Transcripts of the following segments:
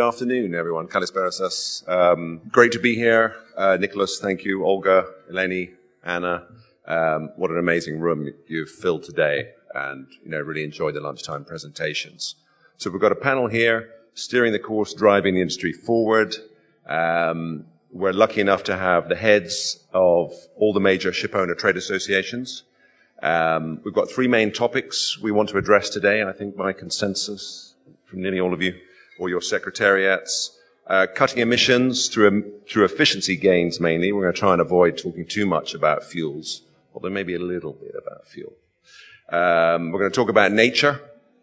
afternoon, everyone. Kalisperas. Great to be here. Nicholas, thank you. Olga, Eleni, Anna. What an amazing room you've filled today, and really enjoyed the lunchtime presentations. So we've got a panel here, steering the course, driving the industry forward. We're lucky enough to have the heads of all the major ship owner trade associations. We've got three main topics we want to address today, I think by consensus from nearly all of you, or your secretariats. Cutting emissions through efficiency gains mainly. We're going to try and avoid talking too much about fuels, although maybe a little bit about fuel. We're going to talk about nature,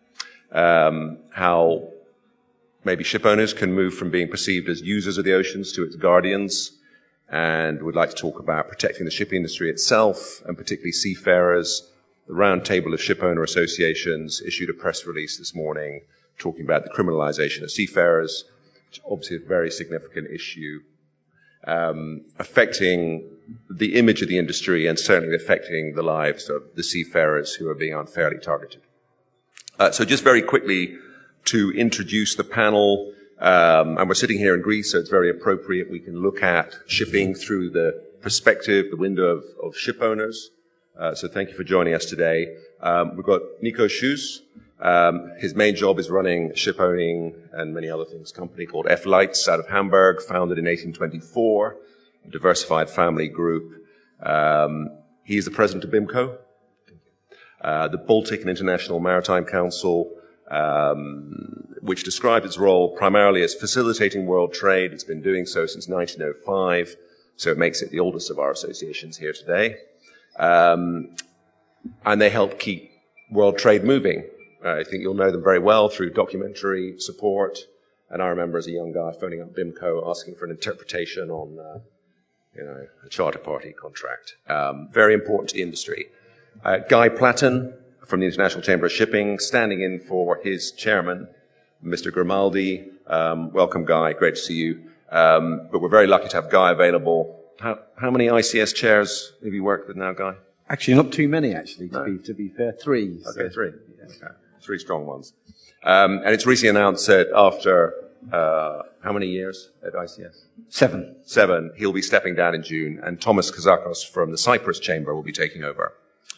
how maybe ship owners can move from being perceived as users of the oceans to its guardians. And we'd like to talk about protecting the shipping industry itself, and particularly seafarers. The round table of ship owner associations issued a press release this morning talking about the criminalization of seafarers, which obviously is a very significant issue, affecting the image of the industry and certainly affecting the lives of the seafarers who are being unfairly targeted. So just very quickly to introduce the panel, and we're sitting here in Greece, so it's very appropriate. We can look at shipping through the perspective, the window of ship owners. So thank you for joining us today. We've got Nico Schuss. His main job is running ship owning and many other things, a company called F-Lights out of Hamburg, founded in 1824, a diversified family group. He's the president of BIMCO, the Baltic and International Maritime Council, which describes its role primarily as facilitating world trade. It's been doing so since 1905, so it makes it the oldest of our associations here today. And they help keep world trade moving. I think you'll know them very well through documentary support. And I remember as a young guy phoning up BIMCO asking for an interpretation on, a charter party contract. Very important to the industry. Guy Platten from the International Chamber of Shipping, standing in for his chairman, Mr. Grimaldi. Welcome, Guy. Great to see you. But we're very lucky to have Guy available. How many ICS chairs have you worked with now, Guy? Actually, not too many, actually, to be fair. Three. Okay, three. Yeah. Okay. Three strong ones. And it's recently announced that after how many years at ICS? 7. 7. He'll be stepping down in June, and Thomas Kazakos from the Cyprus Chamber will be taking over.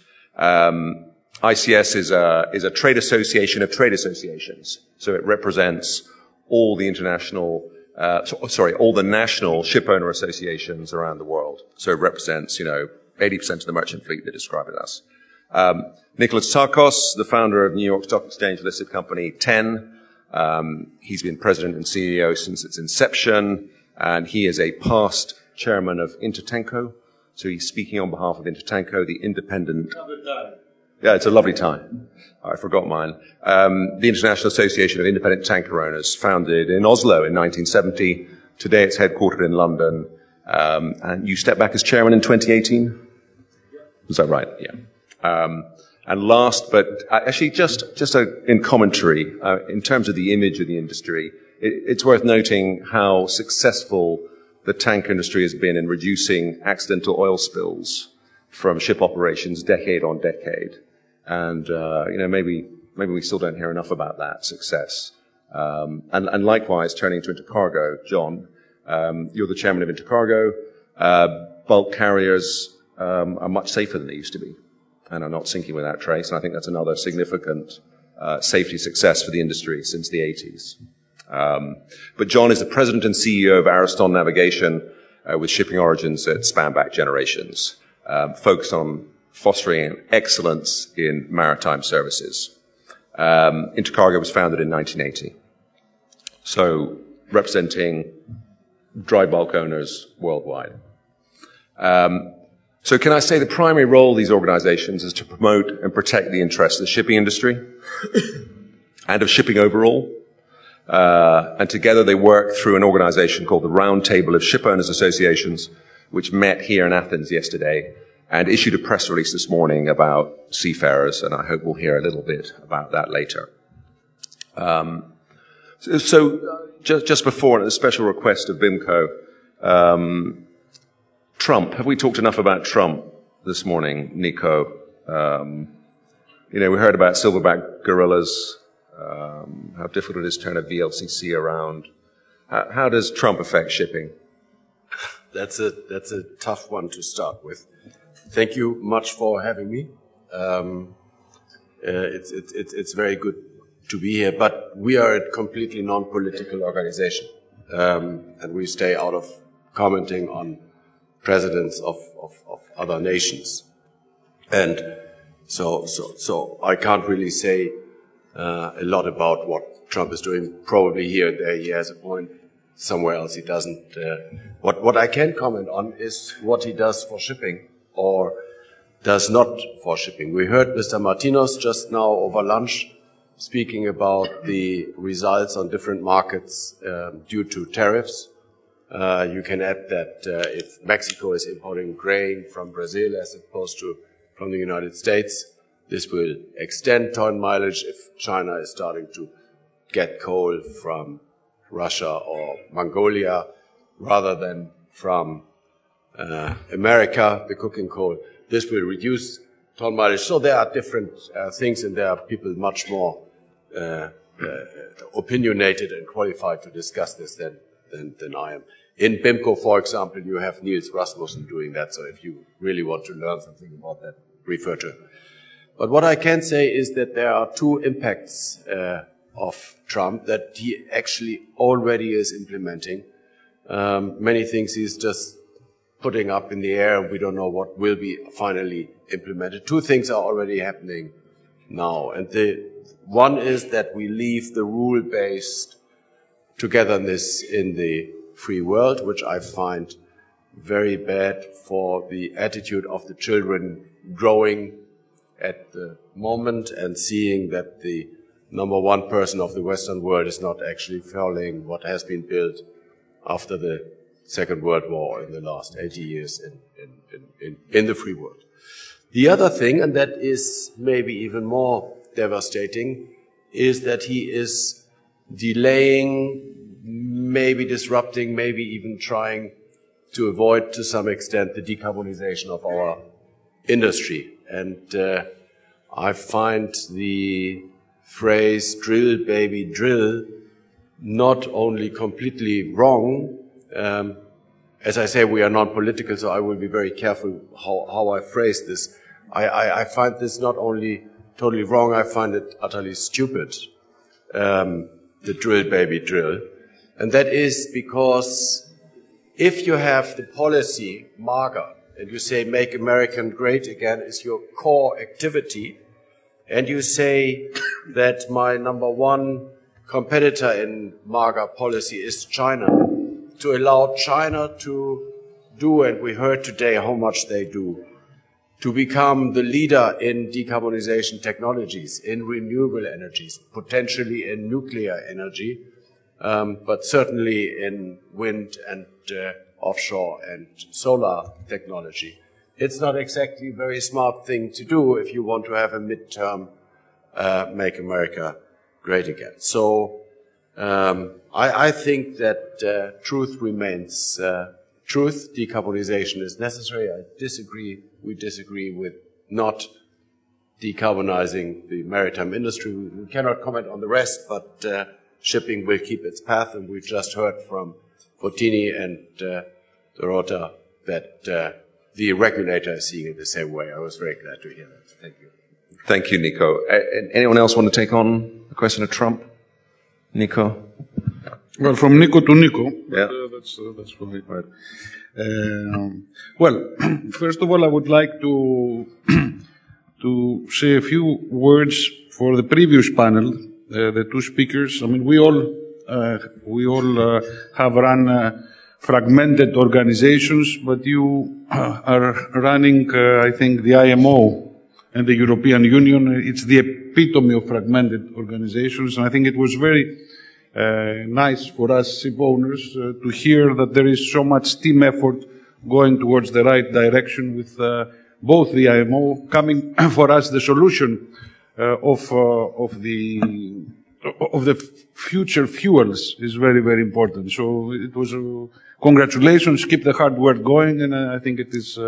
ICS is a trade association of trade associations, so it represents all the all the national ship owner associations around the world. So it represents, 80% of the merchant fleet, they describe it as. Nicholas Tsakos, the founder of New York Stock Exchange listed company TEN. He's been president and CEO since its inception, and he is a past chairman of Intertanko. So he's speaking on behalf of Intertanko, the independent... Yeah, it's a lovely time. I forgot mine. The International Association of Independent Tanker Owners, founded in Oslo in 1970. Today it's headquartered in London. And you stepped back as chairman in 2018? Was that right? Yeah. And last, but actually just in commentary, in terms of the image of the industry, it's worth noting how successful the tanker industry has been in reducing accidental oil spills from ship operations decade on decade. And, maybe we still don't hear enough about that success. And likewise, turning to Intercargo, John, you're the chairman of Intercargo. Bulk carriers are much safer than they used to be and are not sinking without trace. And I think that's another significant safety success for the industry since the 80s. But John is the president and CEO of Ariston Navigation with shipping origins that span back generations, focused on fostering excellence in maritime services. Intercargo was founded in 1980. So representing dry bulk owners worldwide. So can I say the primary role of these organizations is to promote and protect the interests of the shipping industry and of shipping overall. And together they work through an organization called the Round Table of Ship Owners Associations, which met here in Athens yesterday and issued a press release this morning about seafarers, and I hope we'll hear a little bit about that later. Just before, at the special request of BIMCO, Trump. Have we talked enough about Trump this morning, Nico? We heard about silverback gorillas, how difficult it is to turn a VLCC around. How does Trump affect shipping? That's a tough one to start with. Thank you much for having me. It's very good to be here, but we are a completely non-political organization, and we stay out of commenting on presidents of other nations. And so I can't really say a lot about what Trump is doing. Probably here and there he has a point, somewhere else he doesn't. What I can comment on is what he does for shipping or does not for shipping. We heard Mr. Martinez just now over lunch speaking about the results on different markets due to tariffs. You can add that if Mexico is importing grain from Brazil as opposed to from the United States, this will extend ton mileage. If China is starting to get coal from Russia or Mongolia rather than from America, the coking coal, this will reduce ton mileage. So there are different things, and there are people much more opinionated and qualified to discuss this than I am. In BIMCO, for example, you have Niels Rasmussen doing that, so if you really want to learn something about that, refer to him. But what I can say is that there are two impacts of Trump that he actually already is implementing. Many things he's just putting up in the air, and we don't know what will be finally implemented. Two things are already happening now, and the one is that we leave the rule-based togetherness in the free world, which I find very bad for the attitude of the children growing at the moment and seeing that the number one person of the Western world is not actually following what has been built after the Second World War in the last 80 years in the free world. The other thing, and that is maybe even more devastating, is that he is delaying, maybe disrupting, maybe even trying to avoid to some extent the decarbonization of our industry. And I find the phrase drill baby drill not only completely wrong, as I say, we are non-political, so I will be very careful how I phrase this. I find this not only totally wrong, I find it utterly stupid, the drill baby drill. And that is because if you have the policy MAGA, and you say make America great again is your core activity, and you say that my number one competitor in MAGA policy is China, to allow China to do, and we heard today how much they do, to become the leader in decarbonization technologies, in renewable energies, potentially in nuclear energy, but certainly in wind and offshore and solar technology. It's not exactly a very smart thing to do if you want to have a midterm Make America Great Again. So I think that truth remains truth. Decarbonization is necessary. We disagree with not decarbonizing the maritime industry. We cannot comment on the rest, but shipping will keep its path, and we've just heard from Fontini and Dorota that the regulator is seeing it the same way. I was very glad to hear that. Thank you. Thank you, Nico. Anyone else want to take on the question of Trump? Nico? Well, from Nico to Nico. Yeah. That's right. Well, first of all, I would like to say a few words for the previous panel, the two speakers. I mean, we all have run fragmented organizations, but you are running, I think, the IMO and the European Union. It's the epitome of fragmented organizations, and I think it was very nice for us ship owners to hear that there is so much team effort going towards the right direction with both the IMO coming for us the solution of the future fuels is very, very important. So it was congratulations, keep the hard work going, and I think it is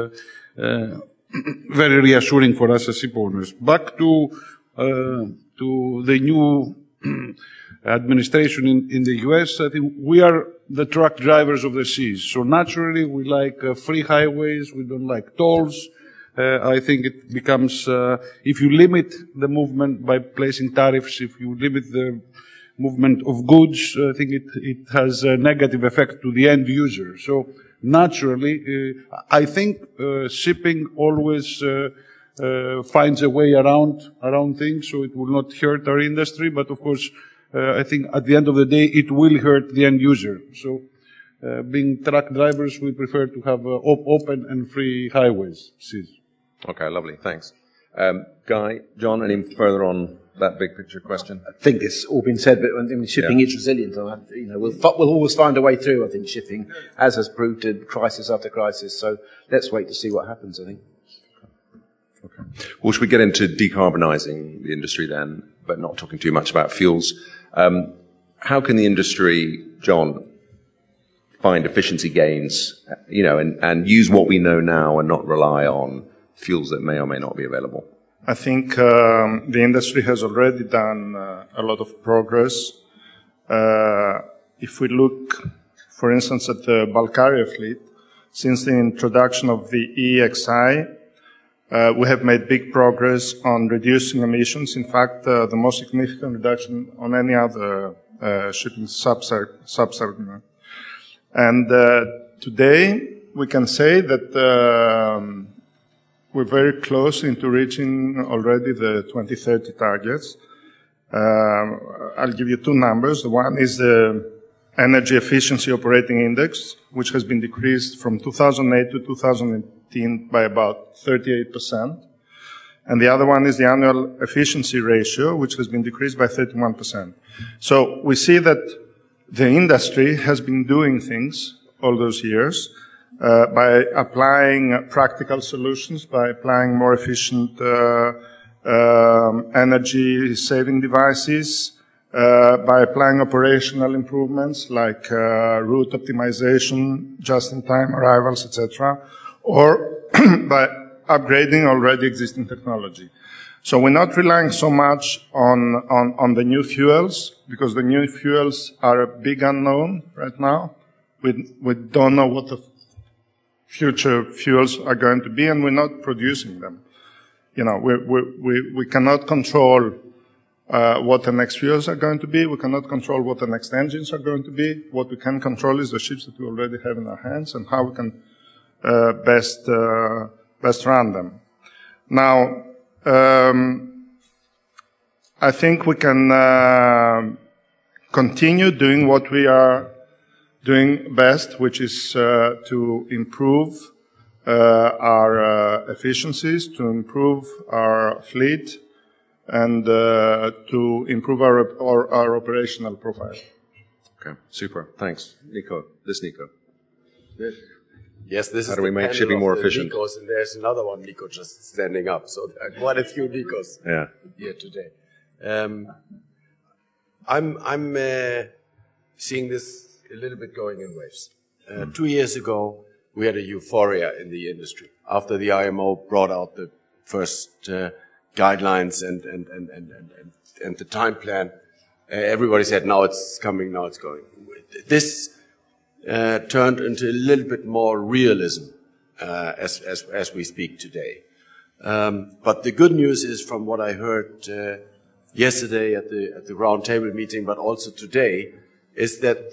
very reassuring for us as ship owners. Back to the new administration in the U.S., I think we are the truck drivers of the seas. So naturally, we like free highways. We don't like tolls. I think it becomes, if you limit the movement by placing tariffs, if you limit the movement of goods, I think it has a negative effect to the end user. So naturally, I think shipping always finds a way around things, so it will not hurt our industry. But of course, I think at the end of the day, it will hurt the end user. So, being truck drivers, we prefer to have open and free highways. Okay, lovely. Thanks. Guy, John, any further on that big picture question? I think it's all been said, but I mean, shipping is resilient. We'll always find a way through, I think, shipping, as has proved in crisis after crisis. So let's wait to see what happens, I think. Okay. Well, should we get into decarbonising the industry then, but not talking too much about fuels? How can the industry, John, find efficiency gains, and use what we know now and not rely on fuels that may or may not be available? I think the industry has already done a lot of progress. If we look, for instance, at the Bulgaria fleet, since the introduction of the EEXI, we have made big progress on reducing emissions. In fact, the most significant reduction on any other shipping subsegment. And today, we can say that we're very close into reaching already the 2030 targets. I'll give you two numbers. The one is the Energy Efficiency Operating Index, which has been decreased from 2008 to 2018 by about 38%. And the other one is the Annual Efficiency Ratio, which has been decreased by 31%. So we see that the industry has been doing things all those years by applying practical solutions, by applying more efficient energy-saving devices, by applying operational improvements like route optimization, just-in-time arrivals, etc., or by upgrading already existing technology. So we're not relying so much on the new fuels, because the new fuels are a big unknown right now. We don't know what the future fuels are going to be, and we're not producing them. We cannot control what the next fuels are going to be. We cannot control what the next engines are going to be. What we can control is the ships that we already have in our hands and how we can best run them. Now, I think we can continue doing what we are doing best, which is to improve our efficiencies, to improve our fleet, and to improve our operational profile. Okay, super. Thanks. Nico. Nico. Yes, this is how do we make shipping more efficient? Nikos, and there's another one, Nico, just standing up. So there are quite a few Nikos here today. I'm seeing this a little bit going in waves. 2 years ago, we had a euphoria in the industry after the IMO brought out the first guidelines and the time plan. Everybody said, now it's coming, now it's going. This turned into a little bit more realism as we speak today. But the good news is, from what I heard yesterday at the round table meeting, but also today, is that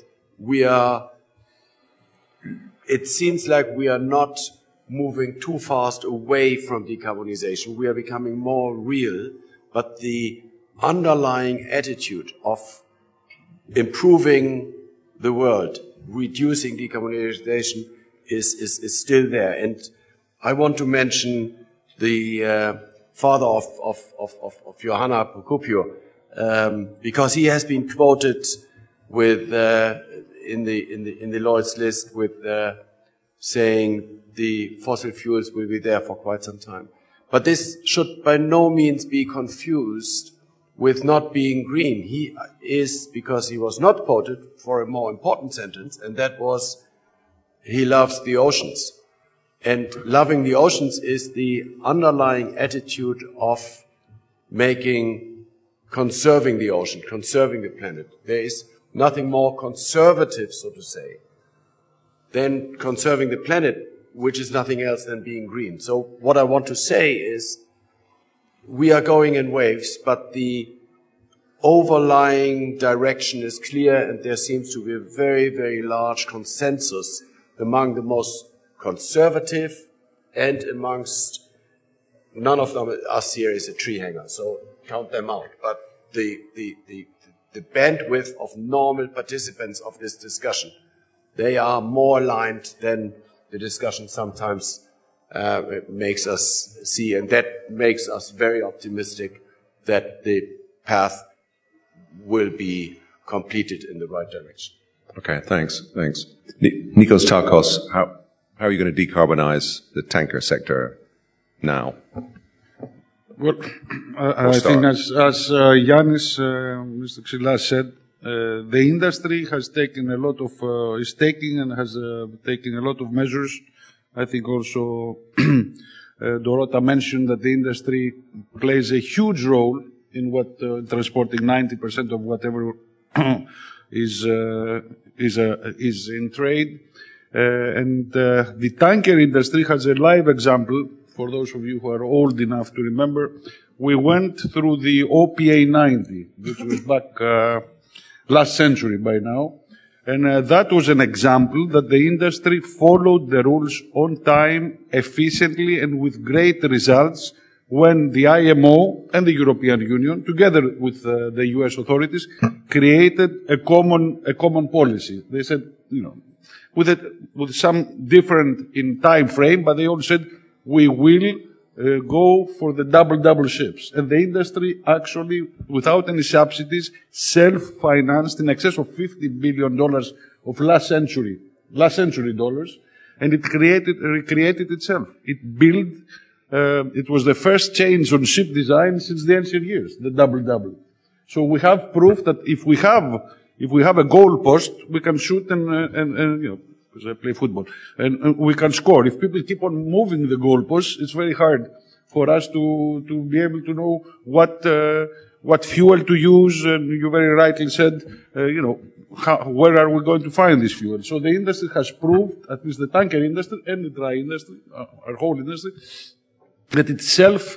it seems like we are not moving too fast away from decarbonization. We are becoming more real, but the underlying attitude of improving the world, reducing decarbonization is still there. And I want to mention the father of Johanna Procopio, because he has been quoted with in the Lloyd's list with saying the fossil fuels will be there for quite some time. But this should by no means be confused with not being green. He is, because he was not quoted for a more important sentence, and that was, he loves the oceans. And loving the oceans is the underlying attitude of making conserving the ocean, conserving the planet. There is nothing more conservative, so to say, than conserving the planet, which is nothing else than being green. So what I want to say is we are going in waves, but the overlying direction is clear, and there seems to be a very, very large consensus among the most conservative and amongst none of them, us here is a tree hanger, so count them out. But the bandwidth of normal participants of this discussion, they are more aligned than the discussion sometimes makes us see, and that makes us very optimistic that the path will be completed in the right direction. Okay, thanks. Nikos Tsakos, how are you going to decarbonize the tanker sector now? Well, I think as Yannis, Mr. Xylas said, the industry has taken a lot of, is taking and has taken a lot of measures. I think also Dorota mentioned that the industry plays a huge role in what transporting 90% of whatever is in trade. And the tanker industry has a live example. For those of you who are old enough to remember, we went through the OPA 90, which was back last century by now. And that was an example that the industry followed the rules on time, efficiently, and with great results when the IMO and the European Union, together with the US authorities, created a common policy. They said, with some different in time frame, but they all said, we will go for the double ships. And the industry actually, without any subsidies, self-financed in excess of $50 billion of last century dollars, and it recreated itself. It built, it was the first change on ship design since the ancient years, the double. So we have proof that if we have a goal post, we can shoot and because I play football, and we can score. If people keep on moving the goalposts, it's very hard for us to be able to know what fuel to use. And you very rightly said, where are we going to find this fuel? So the industry has proved, at least the tanker industry and the dry industry, our whole industry, that it's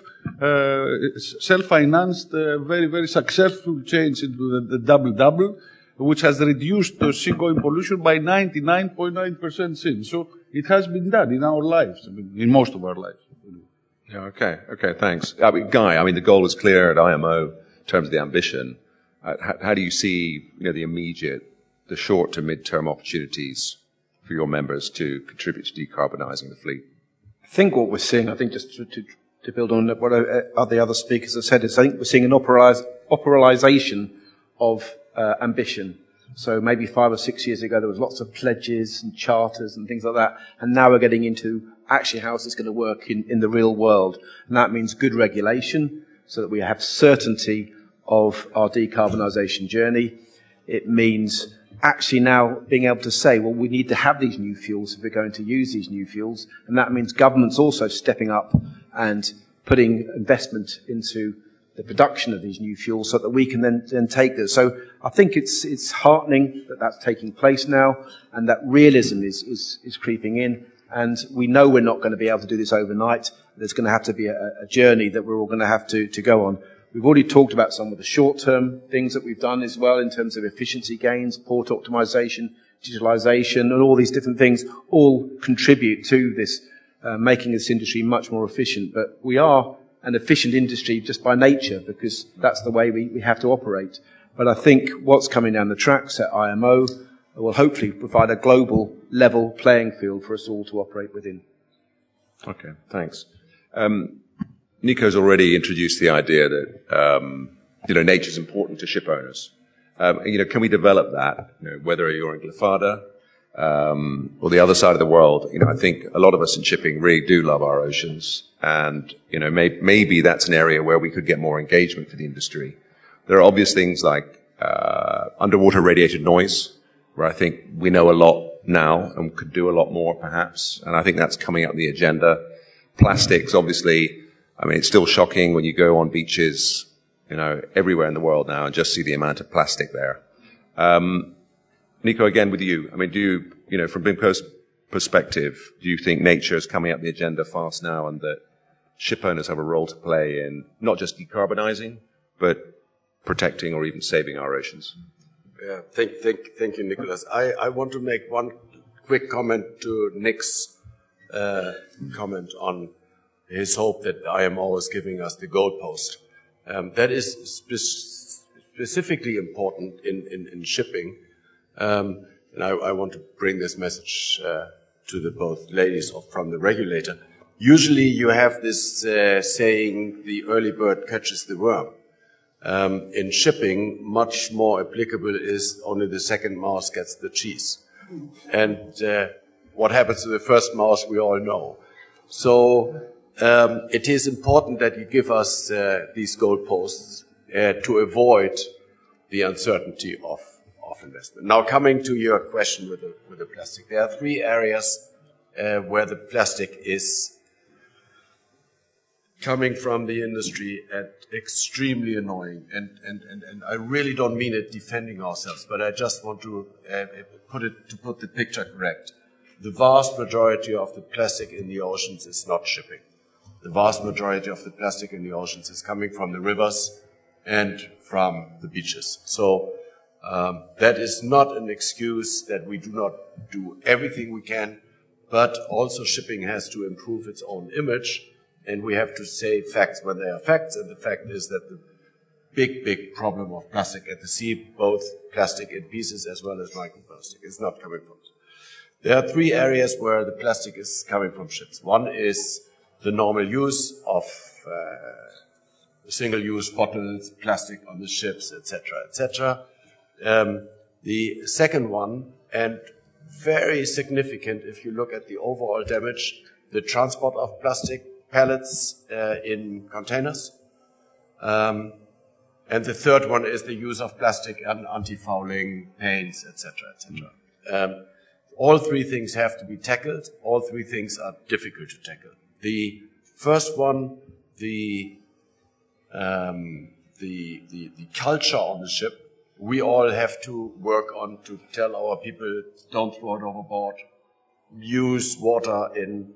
self-financed, very, very successful change into the double, which has reduced seagoing pollution by 99.9% since. So it has been done in our lives, in most of our lives. Yeah, okay, thanks. Guy, the goal is clear at IMO in terms of the ambition. How do you see, the immediate, the short to mid-term opportunities for your members to contribute to decarbonizing the fleet? I think what we're seeing, just to build on what the other speakers have said, is I think we're seeing an operationalization of ambition. So maybe 5 or 6 years ago, there was lots of pledges and charters and things like that. And now we're getting into actually how is this going to work in the real world. And that means good regulation so that we have certainty of our decarbonisation journey. It means actually now being able to say, well, we need to have these new fuels if we're going to use these new fuels. And that means governments also stepping up and putting investment into the production of these new fuels so that we can then take this. So I think it's heartening that that's taking place now and that realism is creeping in. And we know we're not going to be able to do this overnight. There's going to have to be a journey that we're all going to have to go on. We've already talked about some of the short-term things that we've done as well in terms of efficiency gains, port optimization, digitalization, and all these different things all contribute to this, making this industry much more efficient. But we are an efficient industry just by nature because that's the way we have to operate. But I think what's coming down the tracks at IMO will hopefully provide a global level playing field for us all to operate within. Okay, thanks. Nico's already introduced the idea that, nature is important to ship owners. Can we develop that, whether you're in Glyfada, or the other side of the world? I think a lot of us in shipping really do love our oceans. And, maybe that's an area where we could get more engagement for the industry. There are obvious things like, underwater radiated noise, where I think we know a lot now and could do a lot more perhaps. And I think that's coming up the agenda. Plastics, obviously, it's still shocking when you go on beaches, everywhere in the world now and just see the amount of plastic there. Nico, again with you. I mean, do you, from BIMCO's perspective, do you think nature is coming up the agenda fast now and that ship owners have a role to play in not just decarbonizing, but protecting or even saving our oceans? Yeah, thank you, Nicholas. I want to make one quick comment to Nick's comment on his hope that IMO is giving us the goalpost. That is specifically important in shipping. And I want to bring this message to the both ladies from the regulator. Usually you have this saying, the early bird catches the worm. In shipping, much more applicable is only the second mouse gets the cheese. And what happens to the first mouse, we all know. So it is important that you give us these goalposts to avoid the uncertainty of investment. Now, coming to your question with the plastic, there are 3 areas where the plastic is coming from the industry and extremely annoying. And I really don't mean it defending ourselves, but I just want to put the picture correct. The vast majority of the plastic in the oceans is not shipping. The vast majority of the plastic in the oceans is coming from the rivers and from the beaches. So that is not an excuse that we do not do everything we can, but also shipping has to improve its own image, and we have to say facts when they are facts, and the fact is that the big problem of plastic at the sea, both plastic in pieces as well as microplastic, is not coming from it. There are 3 areas where the plastic is coming from ships. One is the normal use of single-use bottles, plastic on the ships, etc., etc. The second one, and very significant if you look at the overall damage, the transport of plastic pallets in containers. And the third one is the use of plastic and anti-fouling paints, etc., etc. All 3 things have to be tackled. All 3 things are difficult to tackle. The first one, the culture on the ship, we all have to work on to tell our people, don't throw it overboard, use water in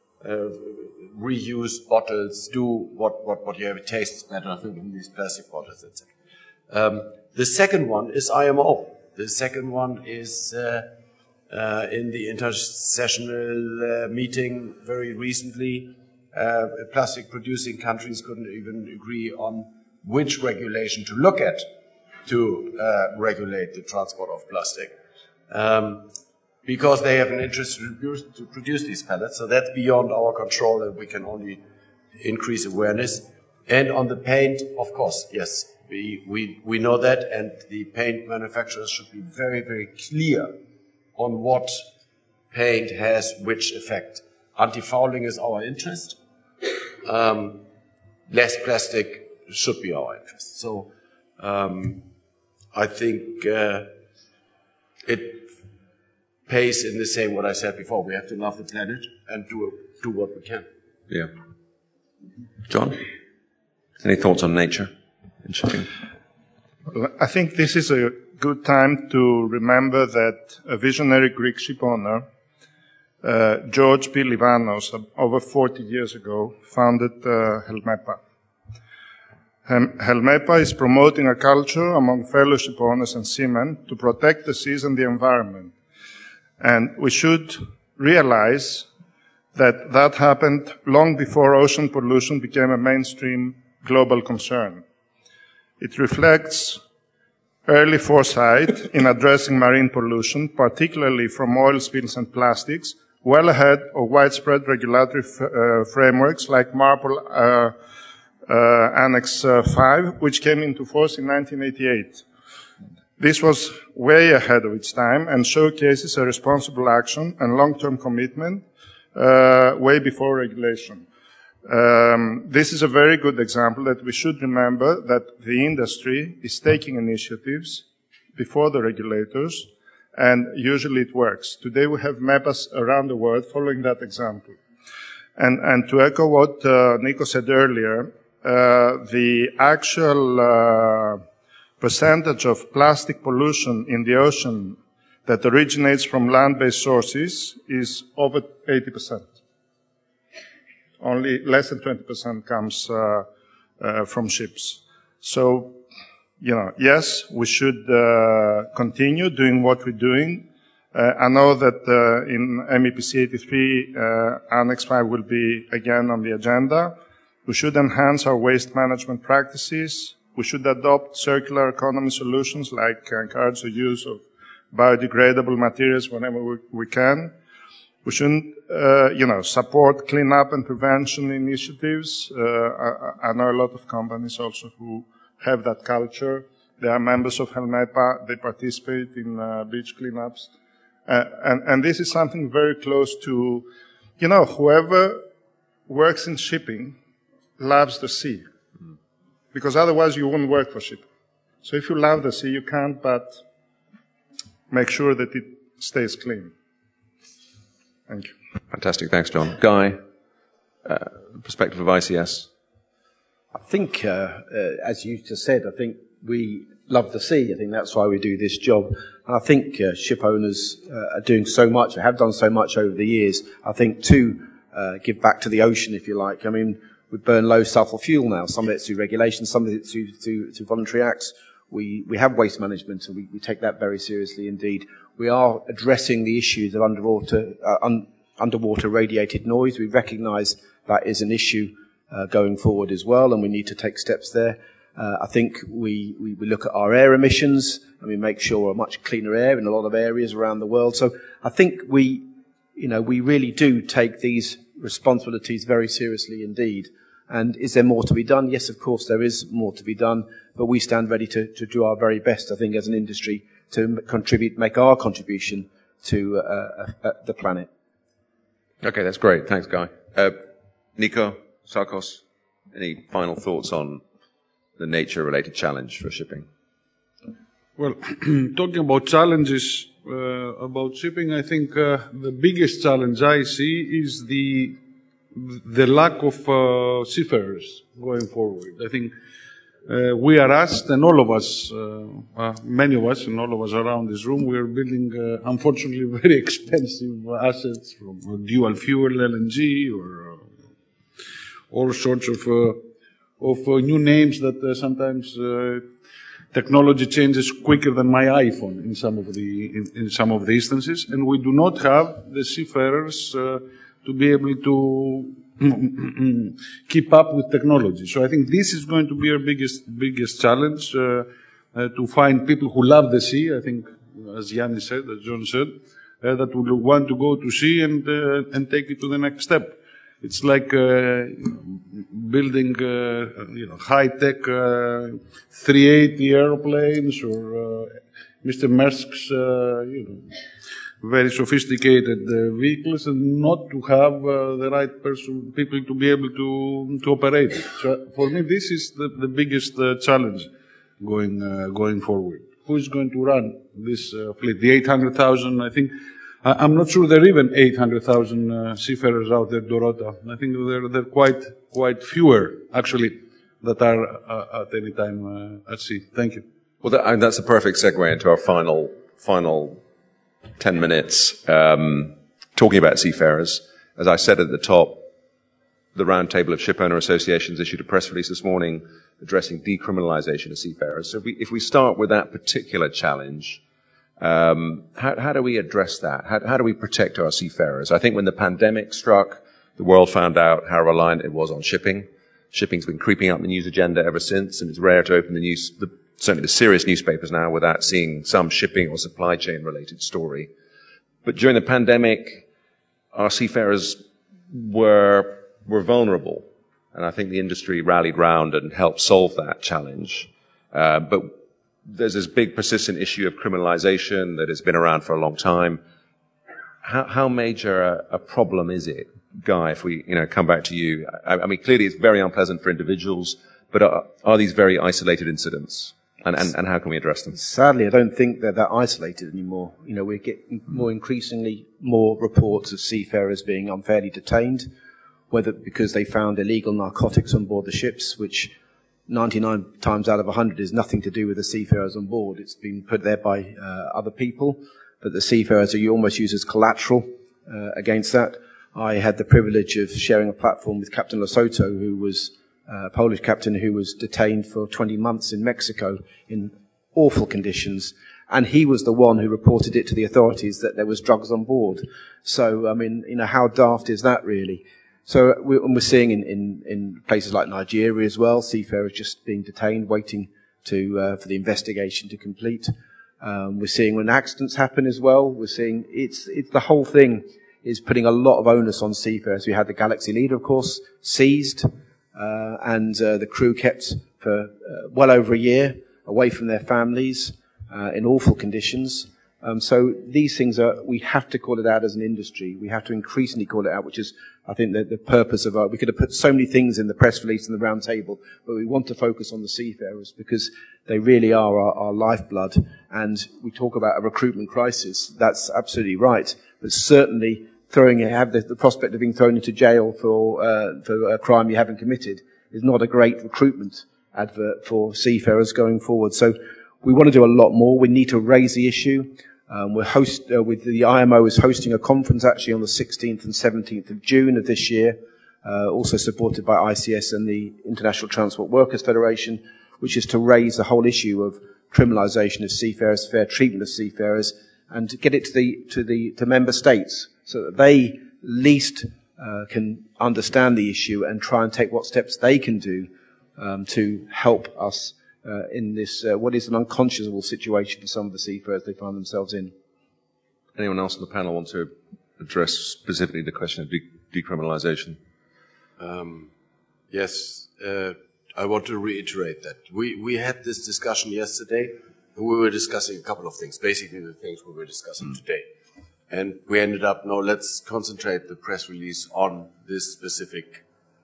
reuse bottles, do what you have, it tastes better than these plastic bottles, etc. The second one is IMO. The second one is in the intersessional meeting very recently, plastic producing countries couldn't even agree on which regulation to look at to regulate the transport of plastic. Because they have an interest to produce these pellets, so that's beyond our control, and we can only increase awareness. And on the paint, of course, yes, we know that, and the paint manufacturers should be very, very clear on what paint has which effect. Anti-fouling is our interest. Less plastic should be our interest. So I think it pays in the same what I said before. We have to love the planet and do what we can. Yeah. John, any thoughts on nature in shipping? Well, I think this is a good time to remember that a visionary Greek ship owner, George P. Livanos, over 40 years ago, founded Helmepa. Helmepa is promoting a culture among fellow ship owners and seamen to protect the seas and the environment. And we should realize that that happened long before ocean pollution became a mainstream global concern. It reflects early foresight in addressing marine pollution, particularly from oil spills and plastics, well ahead of widespread regulatory frameworks like MARPOL Annex 5, which came into force in 1988. This was way ahead of its time and showcases a responsible action and long-term commitment way before regulation. This is a very good example that we should remember that the industry is taking initiatives before the regulators, and usually it works. Today we have MEPAs around the world following that example. And to echo what Nico said earlier, the actual percentage of plastic pollution in the ocean that originates from land-based sources is over 80%. Only less than 20% comes from ships. So, yes, we should continue doing what we're doing. I know that in MEPC 83, Annex 5 will be again on the agenda. We should enhance our waste management practices. We should adopt circular economy solutions like encourage the use of biodegradable materials whenever we can. We shouldn't, support cleanup and prevention initiatives. I know a lot of companies also who have that culture. They are members of Helmepa. They participate in beach cleanups. And this is something very close to, whoever works in shipping loves the sea. Because otherwise you won't work for shipping. So if you love the sea, you can't but make sure that it stays clean. Thank you. Fantastic. Thanks, John. Guy, perspective of ICS. I think, as you just said, I think we love the sea. I think that's why we do this job. And I think ship owners are doing so much, have done so much over the years, I think, to give back to the ocean, if you like. I mean, we burn low sulfur fuel now. Some of it's through regulations, some of it's through voluntary acts. We have waste management, and we take that very seriously indeed. We are addressing the issues of underwater radiated noise. We recognise that is an issue going forward as well, and we need to take steps there. I think we look at our air emissions, and we make sure we're much cleaner air in a lot of areas around the world. So I think we really do take these responsibilities very seriously indeed. And is there more to be done? Yes, of course, there is more to be done, but we stand ready to do our very best, I think, as an industry to make our contribution to the planet. Okay, that's great. Thanks, Guy. Nico, Sarkos, any final thoughts on the nature-related challenge for shipping? Well, talking about challenges about shipping, I think the biggest challenge I see is the lack of seafarers going forward. I think we are asked, and all of us, many of us, and all of us around this room, we are building, unfortunately, very expensive assets from dual fuel LNG or all sorts of new names that sometimes technology changes quicker than my iPhone in some of the instances, and we do not have the seafarers to be able to keep up with technology. So I think this is going to be our biggest challenge, to find people who love the sea. I think, as Yannis said, as John said, that will want to go to sea and take it to the next step. It's like building, high-tech 380 airplanes or Mr. Maersk's, very sophisticated vehicles, and not to have the right people to be able to operate it. So for me, this is the biggest challenge going forward. Who is going to run this fleet? The 800,000, I think. I'm not sure there are even 800,000 seafarers out there, Dorota. I think there are quite fewer, actually, that are at any time at sea. Thank you. Well, that's a perfect segue into our final 10 minutes, talking about seafarers. As I said at the top, the Roundtable of Shipowner Associations issued a press release this morning addressing decriminalization of seafarers. So if we start with that particular challenge, how do we address that? How do we protect our seafarers? I think when the pandemic struck, the world found out how reliant it was on shipping. Shipping's been creeping up the news agenda ever since, and it's rare to open the news, certainly the serious newspapers now, without seeing some shipping or supply chain related story. But during the pandemic, our seafarers were vulnerable, and I think the industry rallied round and helped solve that challenge. But there's this big persistent issue of criminalization that has been around for a long time. How major a problem is it, Guy, if we come back to you? I mean, clearly it's very unpleasant for individuals, but are these very isolated incidents? And how can we address them? Sadly, I don't think they're that isolated anymore. We're getting increasingly more reports of seafarers being unfairly detained whether because they found illegal narcotics on board the ships, which 99 times out of 100 is nothing to do with the seafarers on board. It's been put there by other people, but the seafarers are almost used as collateral against that. I had the privilege of sharing a platform with Captain Lesotho, who was a Polish captain who was detained for 20 months in Mexico in awful conditions, and he was the one who reported it to the authorities that there was drugs on board. So, I mean, how daft is that really? So we're seeing in places like Nigeria as well, seafarers just being detained, waiting for the investigation to complete. We're seeing when accidents happen as well. We're seeing it's the whole thing is putting a lot of onus on seafarers. We had the Galaxy Leader, of course, seized, and the crew kept for well over a year away from their families in awful conditions. So these things we have to call it out as an industry. We have to increasingly call it out, which is, I think, the purpose of we could have put so many things in the press release and the round table, but we want to focus on the seafarers because they really are our lifeblood. And we talk about a recruitment crisis. That's absolutely right. But certainly have the prospect of being thrown into jail for a crime you haven't committed is not a great recruitment advert for seafarers going forward. So we want to do a lot more. We need to raise the issue. With the IMO is hosting a conference actually on the 16th and 17th of June of this year, also supported by ICS and the International Transport Workers Federation, which is to raise the whole issue of criminalisation of seafarers, fair treatment of seafarers, and to get it to member states so that they least can understand the issue and try and take what steps they can do to help us in this, what is an unconscionable situation for some of the seafarers they find themselves in. Anyone else on the panel want to address specifically the question of decriminalisation? Yes, I want to reiterate that. We had this discussion yesterday, and we were discussing a couple of things, basically the things we were discussing today. And we ended up, no, let's concentrate the press release on this specific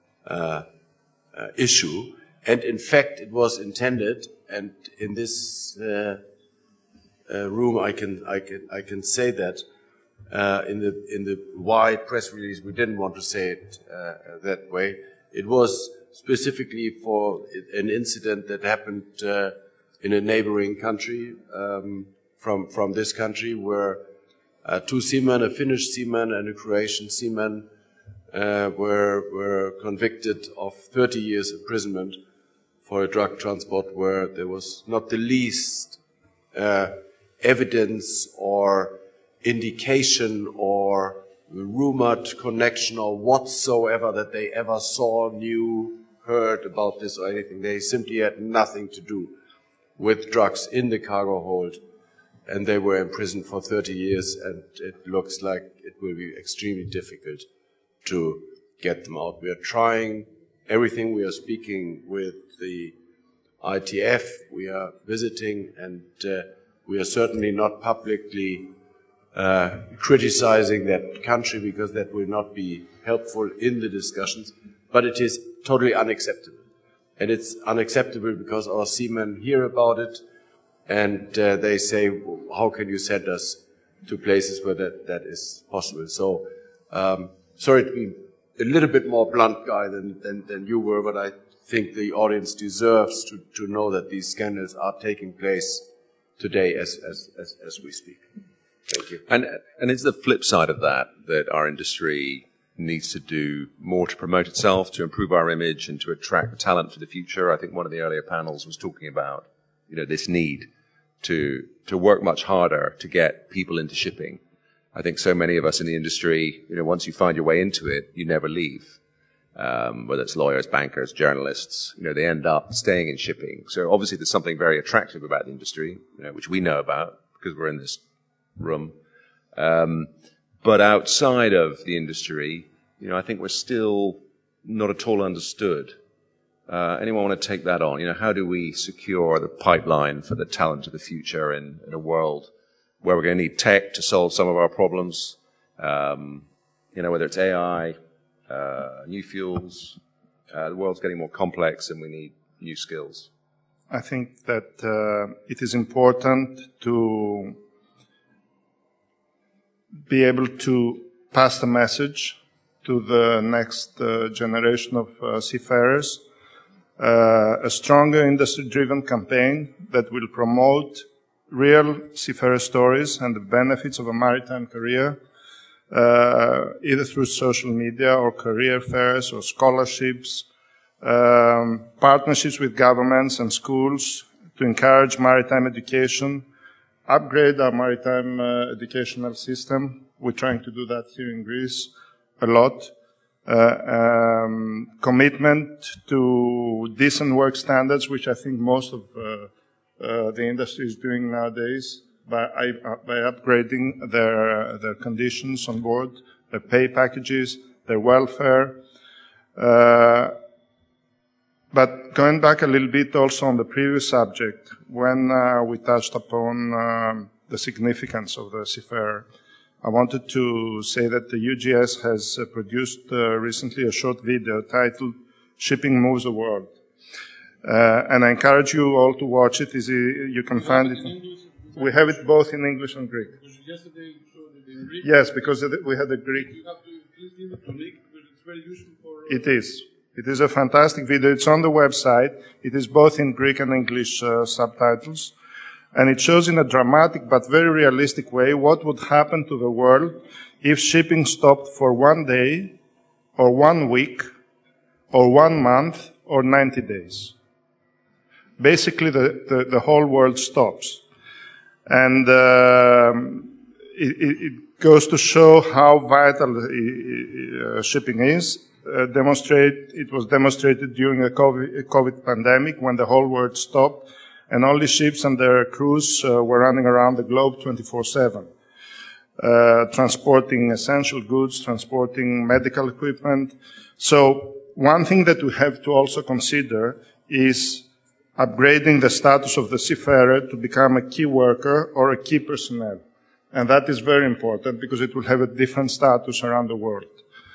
issue. And in fact, it was intended, and in this room, I can say that in the wide press release, we didn't want to say it that way. It was specifically for an incident that happened in a neighboring country from this country, where two seamen, a Finnish seaman and a Croatian seaman, were convicted of 30 years imprisonment for a drug transport where there was not the least evidence or indication or rumored connection or whatsoever that they ever saw, knew, heard about this or anything. They simply had nothing to do with drugs in the cargo hold, and they were imprisoned for 30 years, and it looks like it will be extremely difficult to get them out. We are trying everything. We are speaking with the ITF, we are visiting, and we are certainly not publicly criticizing that country because that will not be helpful in the discussions, but it is totally unacceptable. And it's unacceptable because our seamen hear about it and they say, how can you send us to places where that is possible? So, sorry to be a little bit more blunt guy than you were, but I think the audience deserves to know that these scandals are taking place today as we speak. Thank you. And it's the flip side of that our industry needs to do more to promote itself, to improve our image, and to attract talent for the future. I think one of the earlier panels was talking about, this need to work much harder to get people into shipping. I think so many of us in the industry, once you find your way into it, you never leave. Whether it's lawyers, bankers, journalists, they end up staying in shipping. So obviously there's something very attractive about the industry, which we know about because we're in this room. But outside of the industry, I think we're still not at all understood. Anyone want to take that on? How do we secure the pipeline for the talent of the future in a world where we're going to need tech to solve some of our problems? Whether it's AI, new fuels, the world's getting more complex and we need new skills. I think that it is important to be able to pass the message to the next generation of seafarers, a stronger industry-driven campaign that will promote real seafarer stories and the benefits of a maritime career, either through social media or career fairs or scholarships, partnerships with governments and schools to encourage maritime education, upgrade our maritime educational system. We're trying to do that here in Greece a lot. Commitment to decent work standards, which I think most of the industry is doing nowadays by upgrading their conditions on board, their pay packages, their welfare. But going back a little bit also on the previous subject, when we touched upon the significance of the seafarer, I wanted to say that the UGS has produced recently a short video titled "Shipping Moves the World." And I encourage you all to watch it. You can find it. We have it both in English and Greek. Yesterday you showed it in Greek. Yes, because we had a Greek. You have to please leave it to Nick because it's very useful for... It is. It is a fantastic video. It's on the website. It is both in Greek and English subtitles. And it shows in a dramatic but very realistic way what would happen to the world if shipping stopped for 1 day, or 1 week, or 1 month, or 90 days. Basically, the whole world stops. And it goes to show how vital shipping is. It was demonstrated during the COVID pandemic when the whole world stopped and only ships and their crews were running around the globe 24/7, transporting essential goods, transporting medical equipment. So one thing that we have to also consider is upgrading the status of the seafarer to become a key worker or a key personnel. And that is very important because it will have a different status around the world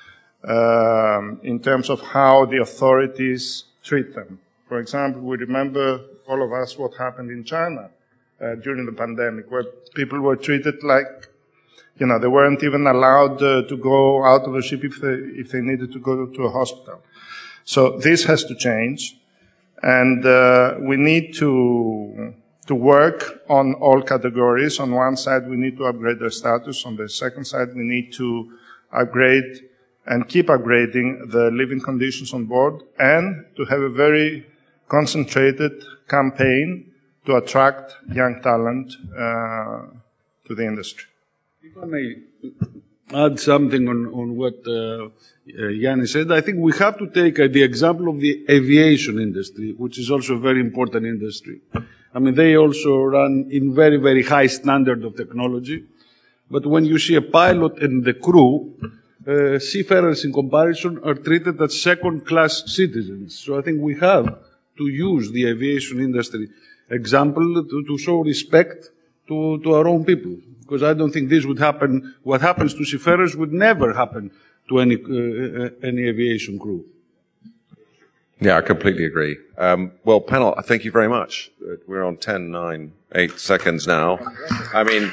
in terms of how the authorities treat them. For example, we remember, all of us, what happened in China during the pandemic, where people were treated like, they weren't even allowed to go out of a ship if they needed to go to a hospital. So this has to change. And we need to work on all categories. On one side, we need to upgrade their status. On the second side, we need to upgrade and keep upgrading the living conditions on board and to have a very concentrated campaign to attract young talent to the industry. If I may add something on what Yannis said, I think we have to take the example of the aviation industry, which is also a very important industry. I mean, they also run in very, very high standard of technology. But when you see a pilot and the crew, seafarers in comparison are treated as second-class citizens. So I think we have to use the aviation industry example to show respect to our own people. Because I don't think this would happen. What happens to seafarers would never happen to any aviation crew. Yeah, I completely agree. Well, panel, thank you very much. We're on 10, 9, 8 seconds now. I mean,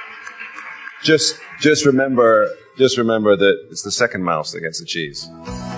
just remember that it's the second mouse that gets the cheese.